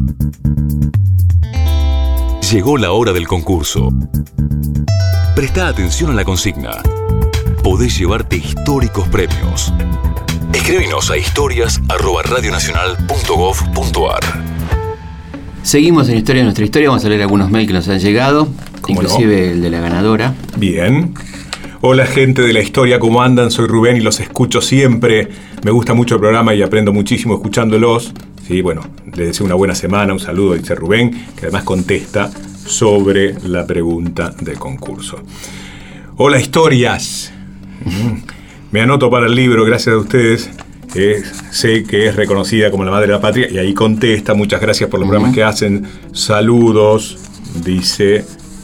Llegó la hora del concurso. Presta atención a la consigna. Podés llevarte históricos premios. Escríbenos a historias@radionacional.gov.ar. Seguimos en Historia de Nuestra Historia. Vamos a leer algunos mails que nos han llegado, inclusive el de la ganadora. Bien. Hola gente de la historia, ¿cómo andan? Soy Rubén y los escucho siempre. Me gusta mucho el programa y aprendo muchísimo escuchándolos. Sí, bueno, les deseo una buena semana, un saludo, dice Rubén, que además contesta sobre la pregunta del concurso. Hola historias. Me anoto para el libro, gracias a ustedes. Sé que es reconocida como la madre de la patria y ahí contesta. Muchas gracias por los programas que hacen. Saludos, dice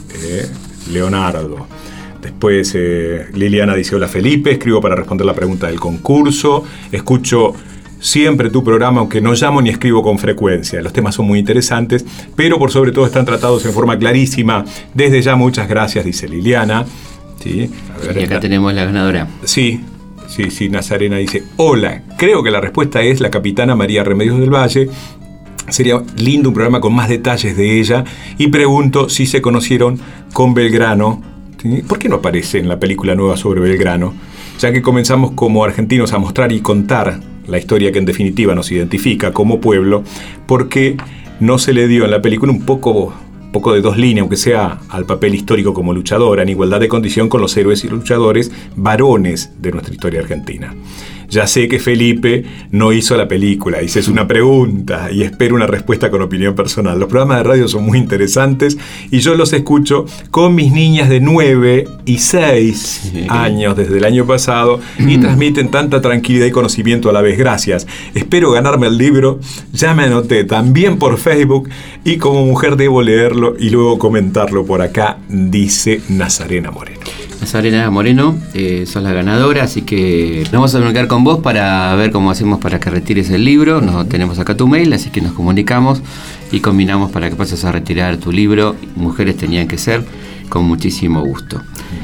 Leonardo. Después Liliana dice: hola Felipe, escribo para responder la pregunta del concurso. Escucho siempre tu programa, aunque no llamo ni escribo con frecuencia. Los temas son muy interesantes, pero por sobre todo están tratados en forma clarísima. Desde ya muchas gracias, dice Liliana. Sí, a ver, y acá tenemos la ganadora. Sí, Nazarena dice: hola, creo que la respuesta es la capitana María Remedios del Valle. Sería lindo un programa con más detalles de ella. Y pregunto si se conocieron con Belgrano. ¿Sí? ¿Por qué no aparece en la película nueva sobre Belgrano? Ya que comenzamos como argentinos a mostrar y contar la historia que en definitiva nos identifica como pueblo, ¿por qué no se le dio en la película un poco de dos líneas, aunque sea al papel histórico como luchadora, en igualdad de condición con los héroes y luchadores varones de nuestra historia argentina? Ya sé que Felipe no hizo la película, dice, es una pregunta y espero una respuesta con opinión personal. Los programas de radio son muy interesantes y yo los escucho con mis niñas de 9 y 6 años desde el año pasado y transmiten tanta tranquilidad y conocimiento a la vez. Gracias. Espero ganarme el libro. Ya me anoté también por Facebook y como mujer debo leerlo y luego comentarlo por acá, dice Nazarena Moreno. Nazarena Moreno, sos la ganadora, así que nos vamos a comunicar con vos para ver cómo hacemos para que retires el libro. Tenemos acá tu mail, así que nos comunicamos y combinamos para que pases a retirar tu libro. Mujeres tenían que ser, con muchísimo gusto.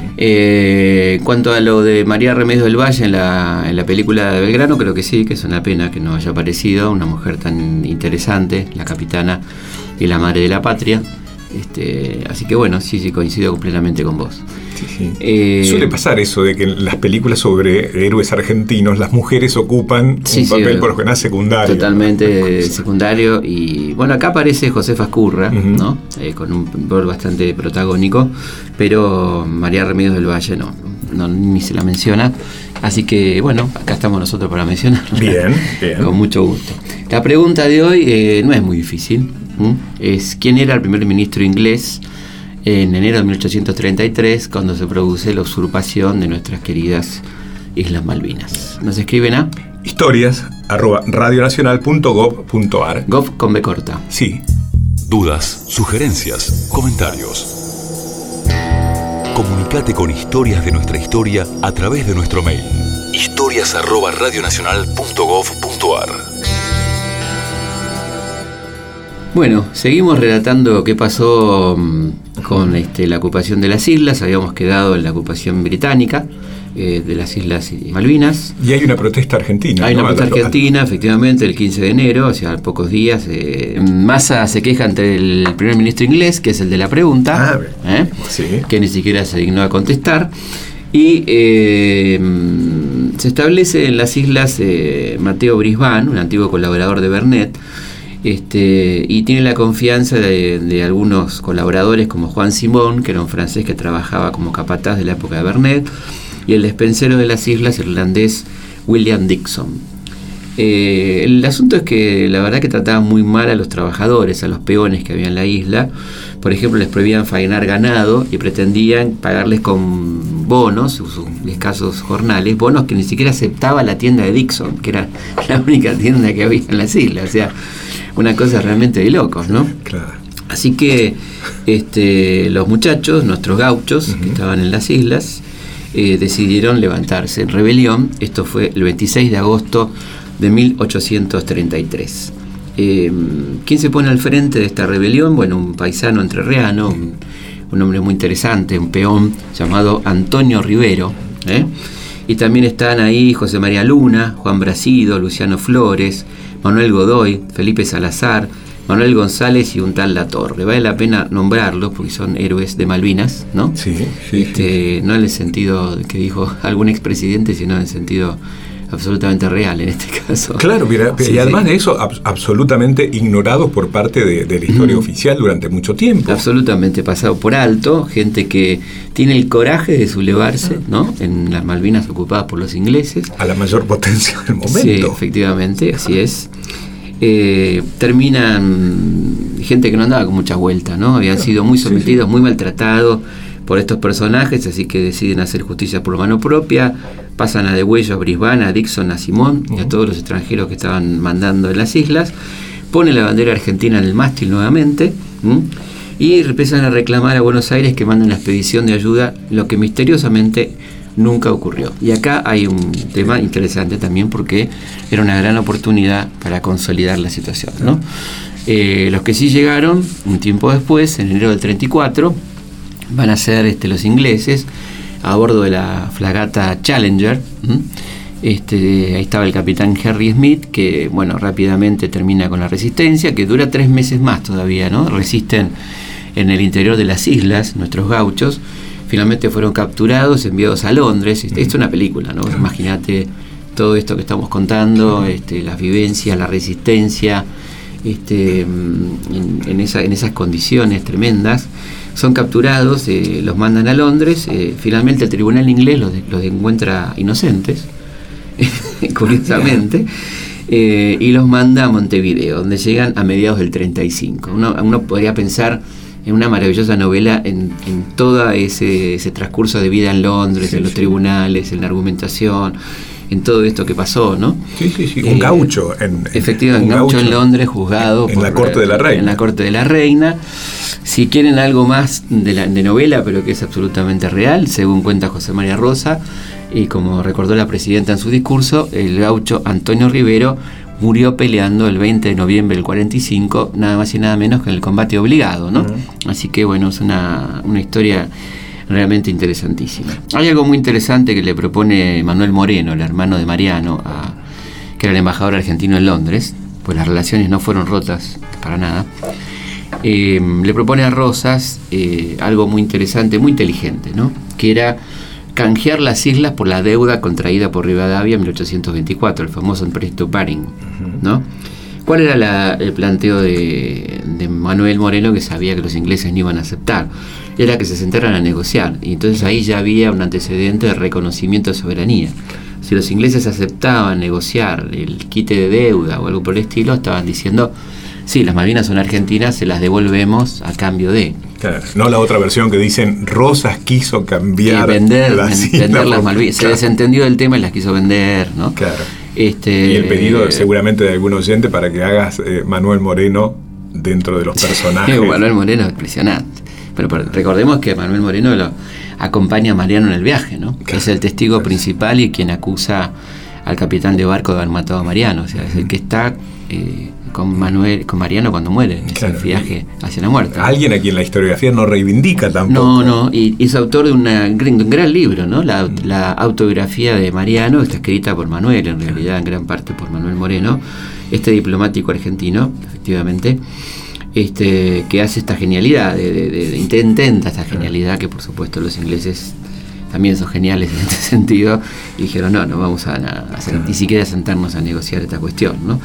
En cuanto a lo de María Remedios del Valle en la película de Belgrano, creo que sí, que es una pena que no haya aparecido una mujer tan interesante, la capitana y la madre de la patria. Así que bueno, sí, coincido plenamente con vos. Sí. Suele pasar eso de que en las películas sobre héroes argentinos las mujeres ocupan un papel por lo general secundario. Totalmente secundario. Y bueno, acá aparece Josefa Escurra, ¿no? Con un rol bastante protagónico, pero María Remedios del Valle no, ni se la menciona. Así que bueno, acá estamos nosotros para mencionarla. Bien. Con mucho gusto. La pregunta de hoy no es muy difícil. Es ¿quién era el primer ministro inglés en enero de 1833 cuando se produce la usurpación de nuestras queridas Islas Malvinas? Nos escriben a historias@radionacional.gov.ar. Gov con B corta. Sí. Dudas, sugerencias, comentarios. Comunicate con Historias de Nuestra Historia a través de nuestro mail. historias@radionacional.gov.ar. Bueno, seguimos relatando qué pasó con la ocupación de las islas. Habíamos quedado en la ocupación británica de las Islas Malvinas. Y hay una protesta argentina. Hay una protesta argentina, efectivamente, el 15 de enero, hace pocos días. Massa se queja ante el primer ministro inglés, que es el de la pregunta, que ni siquiera se dignó a contestar. Y se establece en las islas Mateo Brisbane, un antiguo colaborador de Bernet, y tiene la confianza de algunos colaboradores como Juan Simón, que era un francés que trabajaba como capataz de la época de Bernet, y el despensero de las islas irlandés William Dixon. El asunto es que la verdad que trataban muy mal a los trabajadores, a los peones que había en la isla. Por ejemplo, les prohibían faenar ganado y pretendían pagarles con bonos, sus escasos jornales, bonos que ni siquiera aceptaba la tienda de Dixon, que era la única tienda que había en las islas. O sea, una cosa realmente de locos, ¿no? Claro. Así que los muchachos, nuestros gauchos, que estaban en las islas, decidieron levantarse en rebelión. Esto fue el 26 de agosto de 1833. ¿Quién se pone al frente de esta rebelión? Bueno, un paisano entrerriano, un hombre muy interesante, un peón llamado Antonio Rivero. Y también están ahí José María Luna, Juan Brasido, Luciano Flores, Manuel Godoy, Felipe Salazar, Manuel González y un tal Latorre. Vale la pena nombrarlos porque son héroes de Malvinas, ¿no? Sí. No en el sentido que dijo algún expresidente, sino en el sentido absolutamente real en este caso. Claro, mira, y además de eso, absolutamente ignorados por parte de la historia oficial durante mucho tiempo. Absolutamente pasado por alto, gente que tiene el coraje de sublevarse, ¿no? En las Malvinas ocupadas por los ingleses. A la mayor potencia del momento. Sí, efectivamente, así es. Terminan gente que no andaba con mucha vuelta, ¿no? Habían sido muy sometidos, muy maltratados por estos personajes, así que deciden hacer justicia por mano propia, pasan a Degüello, a Brisbane, a Dixon, a Simón y a todos los extranjeros que estaban mandando en las islas, ponen la bandera argentina en el mástil nuevamente, y empiezan a reclamar a Buenos Aires que manden la expedición de ayuda, lo que misteriosamente nunca ocurrió. Y acá hay un tema interesante también porque era una gran oportunidad para consolidar la situación, ¿no? Los que sí llegaron un tiempo después, en enero del 34, van a ser los ingleses a bordo de la fragata Challenger. Ahí estaba el capitán Harry Smith, que bueno, rápidamente termina con la resistencia, que dura 3 meses más todavía, ¿no? Resisten en el interior de las islas, nuestros gauchos. Finalmente fueron capturados, enviados a Londres. Esto es una película, ¿no? Imagínate todo esto que estamos contando, las vivencias, la resistencia, en esas condiciones tremendas. Son capturados, los mandan a Londres. Finalmente el tribunal inglés los encuentra inocentes, curiosamente, y los manda a Montevideo, donde llegan a mediados del 35. Uno podría pensar en una maravillosa novela en todo ese transcurso de vida en Londres, en los tribunales, en la argumentación, en todo esto que pasó, ¿no? Sí. Un gaucho. Efectivamente, un gaucho en Londres, juzgado en la corte de la reina. En la corte de la reina. Si quieren algo más de novela, pero que es absolutamente real, según cuenta José María Rosa, y como recordó la presidenta en su discurso, el gaucho Antonio Rivero murió peleando el 20 de noviembre del 45, nada más y nada menos que en el combate obligado, ¿no? Así que bueno, es una historia realmente interesantísima. Hay algo muy interesante que le propone Manuel Moreno, el hermano de Mariano, que era el embajador argentino en Londres, pues las relaciones no fueron rotas para nada. Le propone a Rosas algo muy interesante, muy inteligente, ¿no? Que era canjear las islas por la deuda contraída por Rivadavia en 1824, el famoso empréstito Baring, ¿no? ¿Cuál era el planteo de Manuel Moreno, que sabía que los ingleses no iban a aceptar? Era que se sentaran a negociar, y entonces ahí ya había un antecedente de reconocimiento de soberanía. Si los ingleses aceptaban negociar el quite de deuda o algo por el estilo, estaban diciendo: sí, las Malvinas son argentinas, se las devolvemos a cambio de... Claro, no la otra versión que dicen Rosas quiso cambiar vender las Malvinas. Se desentendió del tema y las quiso vender, ¿no? Claro. Y el pedido seguramente de algún oyente para que hagas Manuel Moreno dentro de los personajes. Manuel Moreno es impresionante. Pero recordemos que Manuel Moreno lo acompaña a Mariano en el viaje, ¿no? Claro, es el testigo principal y quien acusa al capitán de barco de haber matado a Mariano. O sea, es el que está con Mariano cuando muere en ese viaje hacia la muerte. Alguien a quien la historiografía no reivindica tampoco. No, y es autor de un gran libro, ¿no? La autobiografía de Mariano, está escrita por Manuel, en realidad en gran parte por Manuel Moreno, este diplomático argentino, efectivamente, que hace esta genialidad, intenta esta genialidad, que por supuesto los ingleses también son geniales en este sentido, y dijeron no vamos a hacer, ni siquiera sentarnos a negociar esta cuestión, ¿no?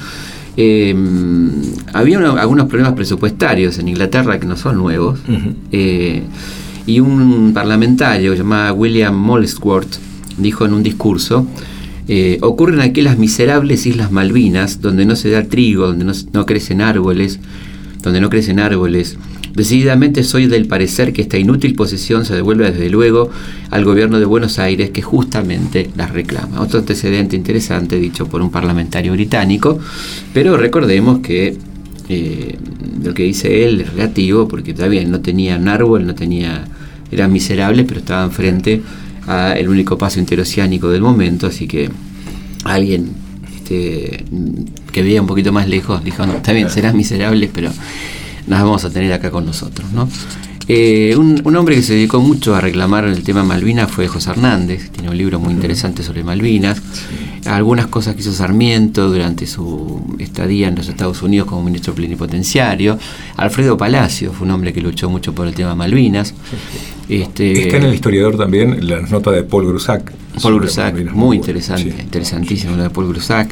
Había algunos problemas presupuestarios en Inglaterra que no son nuevos, y un parlamentario llamado William Molesworth dijo en un discurso: ocurren aquí las miserables Islas Malvinas, donde no se da trigo, donde no crecen árboles. Decididamente soy del parecer que esta inútil posesión se devuelve desde luego al gobierno de Buenos Aires, que justamente las reclama. Otro antecedente interesante dicho por un parlamentario británico, pero recordemos que lo que dice él es relativo, porque también no tenían árbol, eran miserables, pero estaban frente al único paso interoceánico del momento, así que alguien que veía un poquito más lejos dijo: no, está bien, serás miserables, pero nos vamos a tener acá con nosotros, ¿no? Un hombre que se dedicó mucho a reclamar el tema Malvinas fue José Hernández. Tiene un libro muy interesante sobre Malvinas. algunas cosas que hizo Sarmiento durante su estadía en los Estados Unidos como ministro plenipotenciario. Alfredo Palacio fue un hombre que luchó mucho por el tema Malvinas. Está en El Historiador también la nota de Paul Grusac. Paul Grusac, muy interesante, sí, interesantísimo lo de Paul Grusac.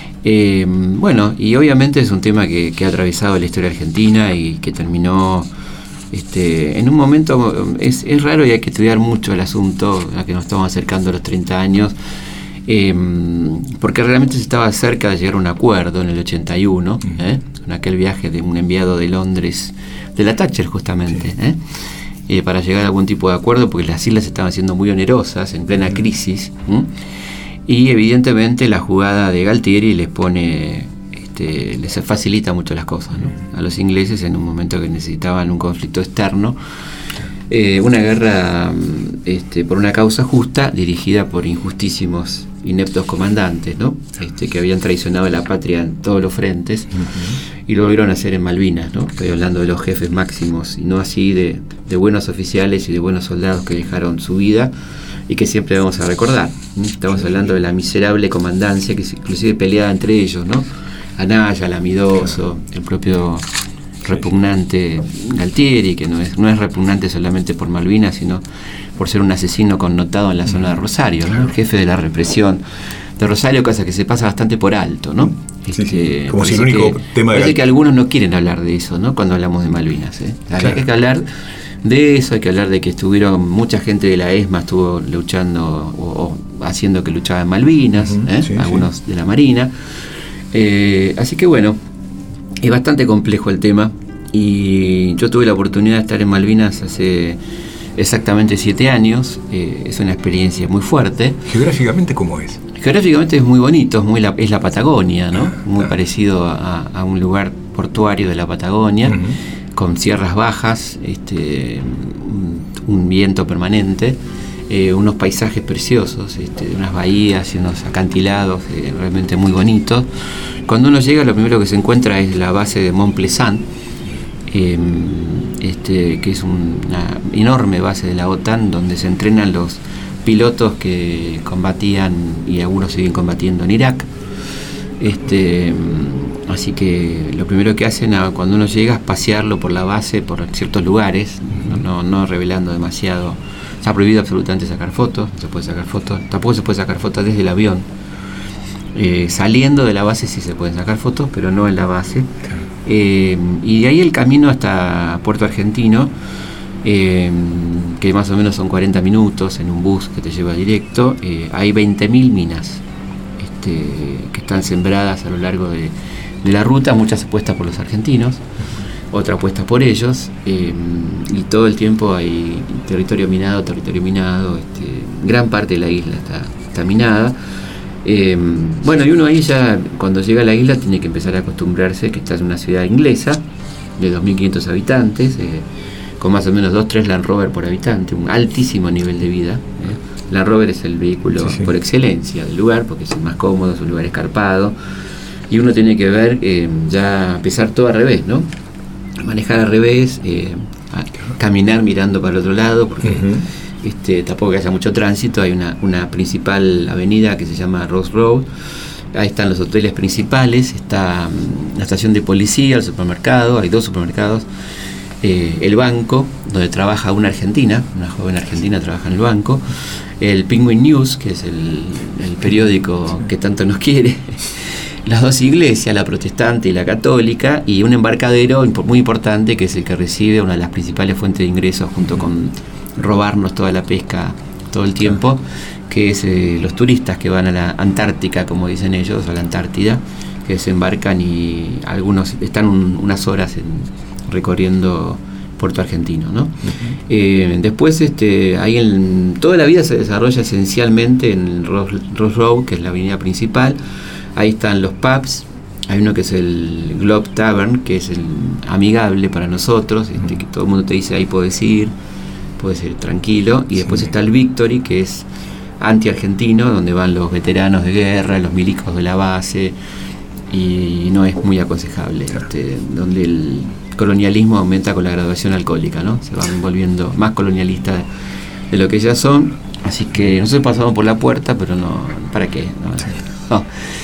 Bueno, y obviamente es un tema que ha atravesado la historia argentina y que terminó en un momento, es raro y hay que estudiar mucho el asunto, a que nos estamos acercando a los 30 años, porque realmente se estaba cerca de llegar a un acuerdo en el 81, en aquel viaje de un enviado de Londres, de la Thatcher justamente, para llegar a algún tipo de acuerdo, porque las islas estaban siendo muy onerosas, en plena crisis, y evidentemente la jugada de Galtieri les facilita mucho las cosas, ¿no? A los ingleses en un momento que necesitaban un conflicto externo, una guerra por una causa justa dirigida por injustísimos, ineptos comandantes, ¿no? Que habían traicionado a la patria en todos los frentes, y lo volvieron a hacer en Malvinas, ¿no? Estoy hablando de los jefes máximos y no así de buenos oficiales y de buenos soldados que dejaron su vida y que siempre vamos a recordar. Estamos hablando de la miserable comandancia que inclusive peleaba entre ellos, ¿no? Anaya, Lamidoso, el propio repugnante Galtieri, que no es repugnante solamente por Malvinas, sino por ser un asesino connotado en la zona de Rosario, ¿no? El jefe de la represión de Rosario, cosa que se pasa bastante por alto, ¿no? Como si el único tema parece que algunos no quieren hablar de eso, ¿no? Cuando hablamos de Malvinas, Hay que hablar de eso, hay que hablar de que mucha gente de la ESMA estuvo luchando o haciendo que luchaba en Malvinas, algunos de la Marina. Así que bueno, es bastante complejo el tema, y yo tuve la oportunidad de estar en Malvinas hace exactamente 7 años. Es una experiencia muy fuerte. ¿Geográficamente cómo es? Geográficamente es muy bonito, es la Patagonia, ¿no? Muy parecido a un lugar portuario de la Patagonia, con sierras bajas, un viento permanente, unos paisajes preciosos, unas bahías y unos acantilados realmente muy bonitos. Cuando uno llega, lo primero que se encuentra es la base de Mont Pleasant, que es una enorme base de la OTAN, donde se entrenan los pilotos que combatían y algunos siguen combatiendo en Irak. Así que lo primero que hacen cuando uno llega es pasearlo por la base, por ciertos lugares, no revelando demasiado. Está prohibido absolutamente sacar fotos, no se puede sacar fotos, tampoco se puede sacar fotos desde el avión. Saliendo de la base sí se pueden sacar fotos, pero no en la base. Y de ahí el camino hasta Puerto Argentino, que más o menos son 40 minutos en un bus que te lleva directo. Hay 20.000 minas que están sembradas a lo largo de la ruta, muchas puestas por los argentinos, otras puestas por ellos, y todo el tiempo hay territorio minado, gran parte de la isla está minada. Bueno, y uno ahí ya cuando llega a la isla tiene que empezar a acostumbrarse que está en una ciudad inglesa de 2.500 habitantes, con más o menos 2-3 Land Rover por habitante, un altísimo nivel de vida. Land Rover es el vehículo por excelencia del lugar, porque es el más cómodo, es un lugar escarpado, y uno tiene que ver, ya pesar todo al revés, ¿no? Manejar al revés, caminar mirando para el otro lado, porque tampoco que haya mucho tránsito. Hay una principal avenida que se llama Ross Road. Ahí están los hoteles principales, está la estación de policía, el supermercado, hay 2 supermercados, el banco, donde trabaja una joven argentina trabaja en el banco, el Penguin News, que es el periódico que tanto nos quiere, las 2 iglesias, la protestante y la católica, y un embarcadero muy importante que es el que recibe una de las principales fuentes de ingresos, junto con robarnos toda la pesca todo el tiempo, que es los turistas que van a la Antártica, como dicen ellos, a la Antártida, que desembarcan y algunos están unas horas recorriendo Puerto Argentino, ¿no? Después ahí toda la vida se desarrolla esencialmente en Ross Road, que es la avenida principal. Ahí están los pubs. Hay uno que es el Globe Tavern, que es el amigable para nosotros, que todo el mundo te dice ahí puedes ir tranquilo. Y después está el Victory, que es anti-argentino, donde van los veteranos de guerra, los milicos de la base, y no es muy aconsejable, donde el colonialismo aumenta con la graduación alcohólica, ¿no? Se van volviendo más colonialistas de lo que ya son. Así que nosotros pasamos por la puerta, pero no, ¿para qué?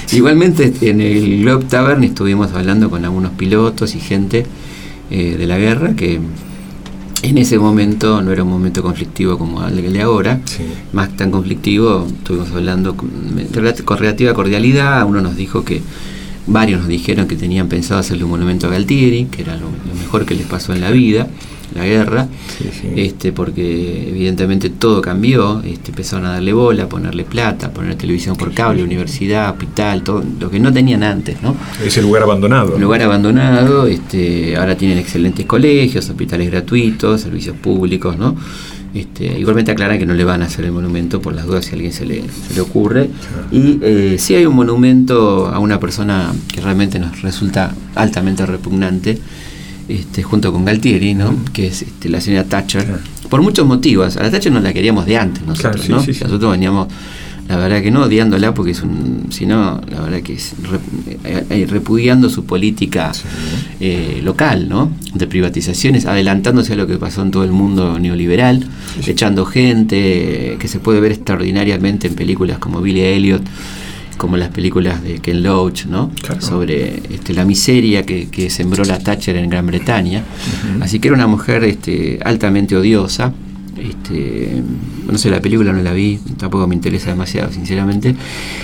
Igualmente en el Globe Tavern estuvimos hablando con algunos pilotos y gente de la guerra que en ese momento no era un momento conflictivo como el de ahora, más tan conflictivo. Estuvimos hablando con relativa cordialidad. Uno nos dijo que varios nos dijeron que tenían pensado hacerle un monumento a Galtieri, que era lo mejor que les pasó en la vida, la guerra, porque evidentemente todo cambió, empezaron a darle bola, a ponerle plata, a poner televisión por cable, universidad, hospital, todo lo que no tenían antes, ¿no? Ese lugar abandonado. Un lugar abandonado, ahora tienen excelentes colegios, hospitales gratuitos, servicios públicos, ¿no? Igualmente aclaran que no le van a hacer el monumento por las dudas si a alguien se le ocurre. Y sí hay un monumento a una persona que realmente nos resulta altamente repugnante, junto con Galtieri, ¿no? Que es la señora Thatcher, por muchos motivos. A la Thatcher no la queríamos de antes nosotros, ¿no? Nosotros veníamos, la verdad que no odiándola, porque sino la verdad que es repudiando su política local, ¿no? De privatizaciones, adelantándose a lo que pasó en todo el mundo neoliberal, echando gente que se puede ver extraordinariamente en películas como Billy Elliot, como las películas de Ken Loach, ¿no? Sobre la miseria que sembró la Thatcher en Gran Bretaña. Así que era una mujer altamente odiosa. No sé, la película no la vi, tampoco me interesa demasiado, sinceramente.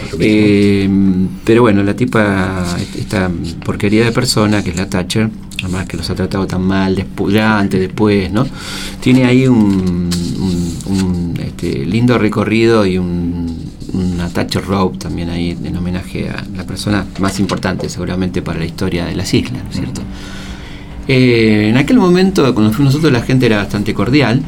Pero bueno, la tipa, esta porquería de persona que es la Thatcher, además que los ha tratado tan mal, después, ¿no? Tiene ahí un lindo recorrido y una Thatcher Rope también ahí en homenaje a la persona más importante seguramente para la historia de las islas, ¿no es cierto? En aquel momento, cuando fuimos nosotros, la gente era bastante cordial.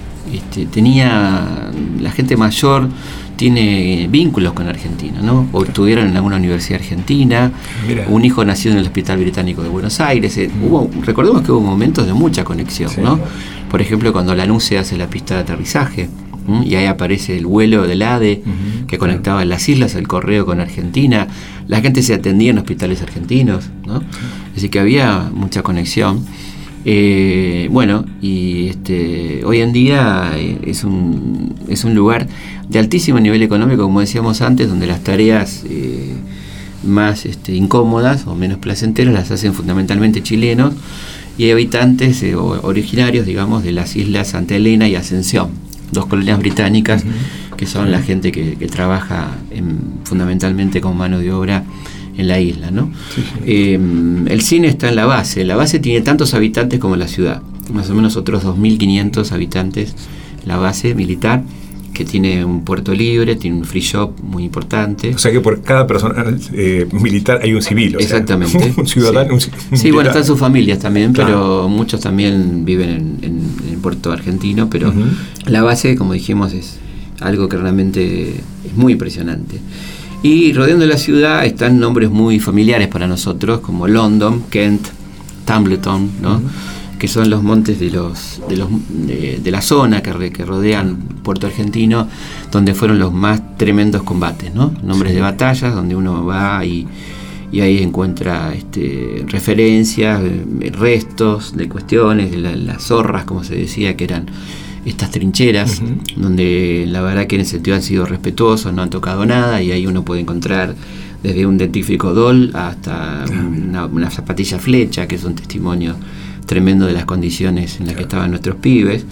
La gente mayor tiene vínculos con Argentina, ¿no? O estuvieron en alguna universidad argentina. Mira. Un hijo nació en el Hospital Británico de Buenos Aires. Recordemos que hubo momentos de mucha conexión, ¿no? Por ejemplo, cuando Lanús hace la pista de aterrizaje, y ahí aparece el vuelo del ADE que conectaba las islas, el correo con Argentina. La gente se atendía en hospitales argentinos, ¿no? Así que había mucha conexión. Bueno, y hoy en día es un lugar de altísimo nivel económico, como decíamos antes, donde las tareas más incómodas o menos placenteras las hacen fundamentalmente chilenos y habitantes originarios, digamos, de las islas Santa Elena y Ascensión, dos colonias británicas que son la gente que trabaja fundamentalmente con mano de obra en la isla, ¿no? El cine está en la base. La base tiene tantos habitantes como la ciudad, más o menos otros 2.500 habitantes, la base militar, que tiene un puerto libre, tiene un free shop muy importante. O sea que por cada persona militar hay un civil. Exactamente. Un ciudadano, sí, bueno, están sus familias también, pero muchos también viven en el puerto argentino, pero la base, como dijimos, es algo que realmente es muy impresionante. Y rodeando la ciudad están nombres muy familiares para nosotros, como London, Kent, Tumbleton, ¿no? Que son los montes de la zona que rodean Puerto Argentino, donde fueron los más tremendos combates, ¿no? Nombres de batallas, donde uno va y ahí encuentra referencias, restos de cuestiones, de las zorras, como se decía, que eran estas trincheras, donde la verdad que en ese sentido han sido respetuosos, no han tocado nada, y ahí uno puede encontrar desde un dentífrico Doll hasta una zapatilla flecha, que es un testimonio tremendo de las condiciones en las que estaban nuestros pibes.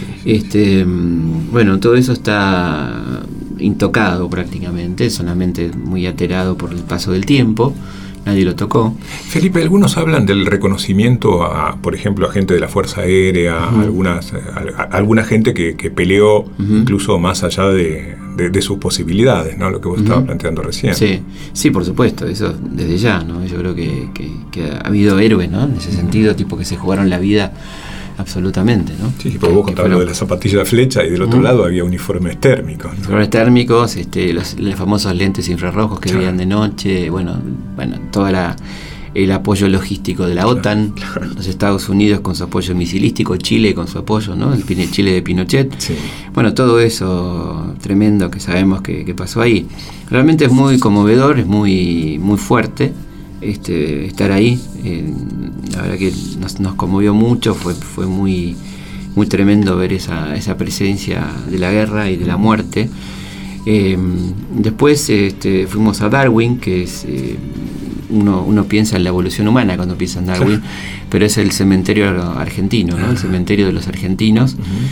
Bueno, todo eso está intocado prácticamente, solamente muy alterado por el paso del tiempo. Nadie lo tocó. Felipe, algunos hablan del reconocimiento por ejemplo, a gente de la Fuerza Aérea, alguna gente que peleó incluso más allá de sus posibilidades, ¿no? Lo que vos estabas planteando recién. Sí, por supuesto, eso desde ya, ¿no? Yo creo que ha habido héroes, ¿no? En ese sentido, tipo que se jugaron la vida absolutamente, ¿no? Sí, porque vos contabas lo de la zapatilla de flecha y del otro lado había uniformes térmicos, ¿no? Uniformes térmicos, los famosos lentes infrarrojos que veían de noche, bueno, todo el apoyo logístico de la OTAN, los Estados Unidos con su apoyo misilístico, Chile con su apoyo, ¿no? El Chile de Pinochet. Bueno, todo eso tremendo que sabemos que pasó ahí. Realmente es muy conmovedor, es muy, muy fuerte. Estar ahí, la verdad que nos conmovió mucho, fue muy, muy tremendo ver esa presencia de la guerra y de la muerte. Después fuimos a Darwin, que es uno piensa en la evolución humana cuando piensa en Darwin, pero es el cementerio argentino, ¿no? El cementerio de los argentinos,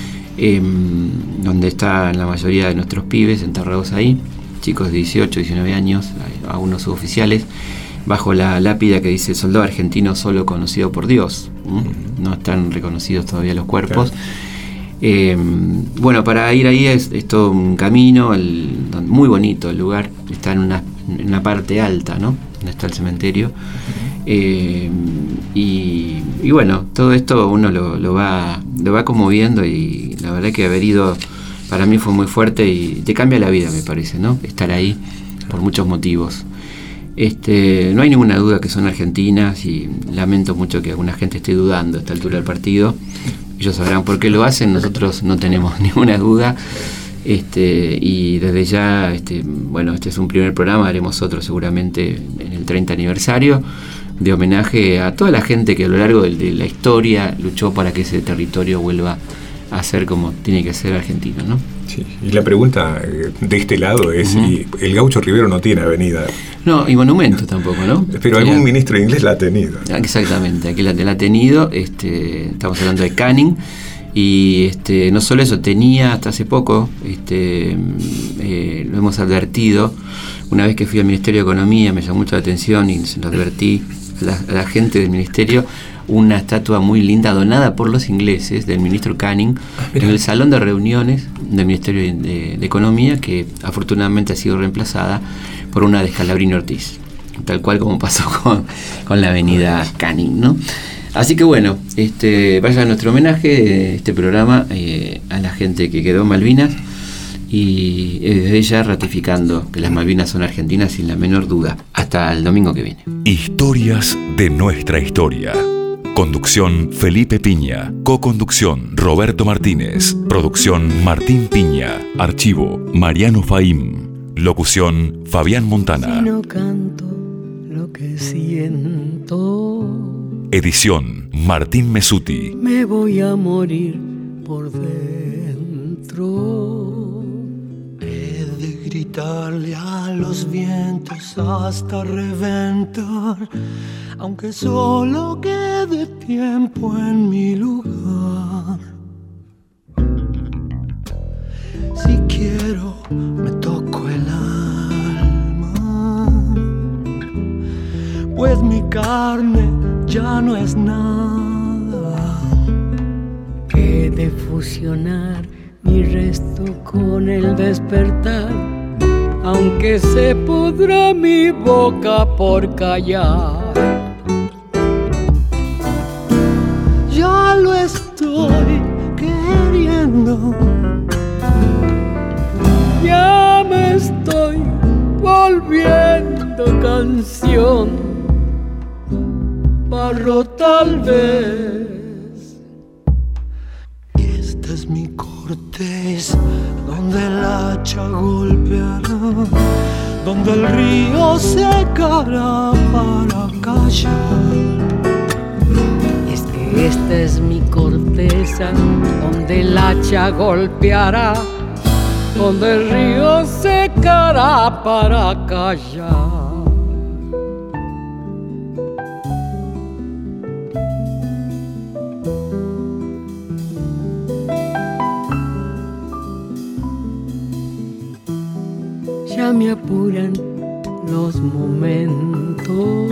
donde están la mayoría de nuestros pibes enterrados ahí, chicos de 18, 19 años, algunos suboficiales, bajo la lápida que dice soldado argentino solo conocido por Dios. No están reconocidos todavía los cuerpos. Bueno, para ir ahí es todo un camino, muy bonito el lugar, está en una parte alta, ¿no? Donde está el cementerio. Y bueno, todo esto uno lo va como viendo, y la verdad que haber ido para mí fue muy fuerte y te cambia la vida, me parece, ¿no? Estar ahí por muchos motivos. No hay ninguna duda que son argentinas, y lamento mucho que alguna gente esté dudando a esta altura del partido. Ellos sabrán por qué lo hacen, nosotros no tenemos ninguna duda. Y desde ya, bueno, este es un primer programa, haremos otro seguramente en el 30 aniversario, de homenaje a toda la gente que a lo largo de la historia luchó para que ese territorio vuelva a ser como tiene que ser argentino, ¿no? Sí, y la pregunta de este lado es si el Gaucho Rivero no tiene avenida. No, y monumento tampoco, ¿no? Pero algún ministro inglés la ha tenido. Exactamente, aquí la ha tenido. Estamos hablando de Canning. Y no solo eso, tenía hasta hace poco, lo hemos advertido. Una vez que fui al Ministerio de Economía me llamó mucho la atención y se lo advertí a la gente del Ministerio, una estatua muy linda donada por los ingleses del ministro Canning en el salón de reuniones del Ministerio de Economía, que afortunadamente ha sido reemplazada por una de Scalabrini Ortiz, tal cual como pasó con la avenida Canning, ¿no? Así que bueno, vaya a nuestro homenaje, este programa, a la gente que quedó en Malvinas, y desde ya ratificando que las Malvinas son argentinas sin la menor duda. Hasta el domingo que viene. Historias de nuestra historia. Conducción Felipe Piña. Co-conducción Roberto Martínez. Producción Martín Piña. Archivo Mariano Faim. Locución Fabián Montana. Si no canto lo que siento, edición Martín Mesuti. Me voy a morir por dentro. He de gritarle a los vientos hasta reventar, aunque solo quede tiempo en mi lugar. Si quiero, me toco el alma, pues mi carne ya no es nada. He de fusionar mi resto con el despertar, aunque se pudra mi boca por callar. Ya lo estoy queriendo, ya me estoy volviendo canción, barro tal vez. Esta es mi corteza donde el hacha golpeará, donde el río secará para callar. Esta es mi corteza donde el hacha golpeará, donde el río secará para callar. Ya me apuran los momentos,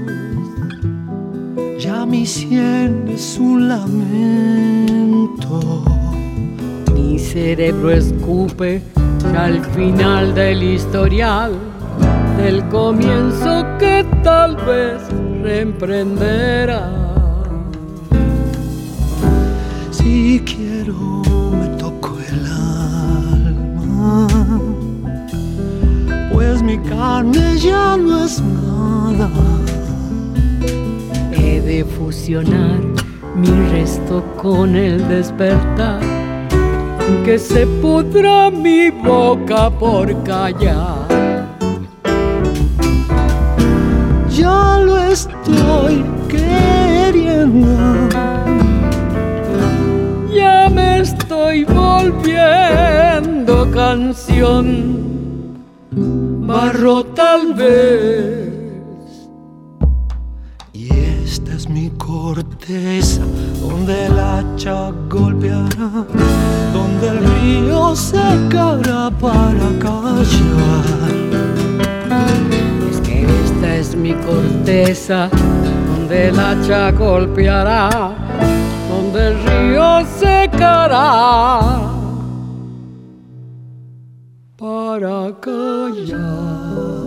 ya mi sien es un lamento. Mi cerebro escupe ya al final del historial, del comienzo que tal vez reemprenderá. Si quiero me toco el alma, pues mi carne ya no es nada. He de fusionar mi resto con el despertar, que se pudra mi boca por callar. Ya lo estoy queriendo, ya me estoy volviendo canción, barro tal vez. Y esta es mi corteza, donde el hacha golpeará, donde el río secará para callar. Es que esta es mi corteza, donde el hacha golpeará, donde el río secará para callar.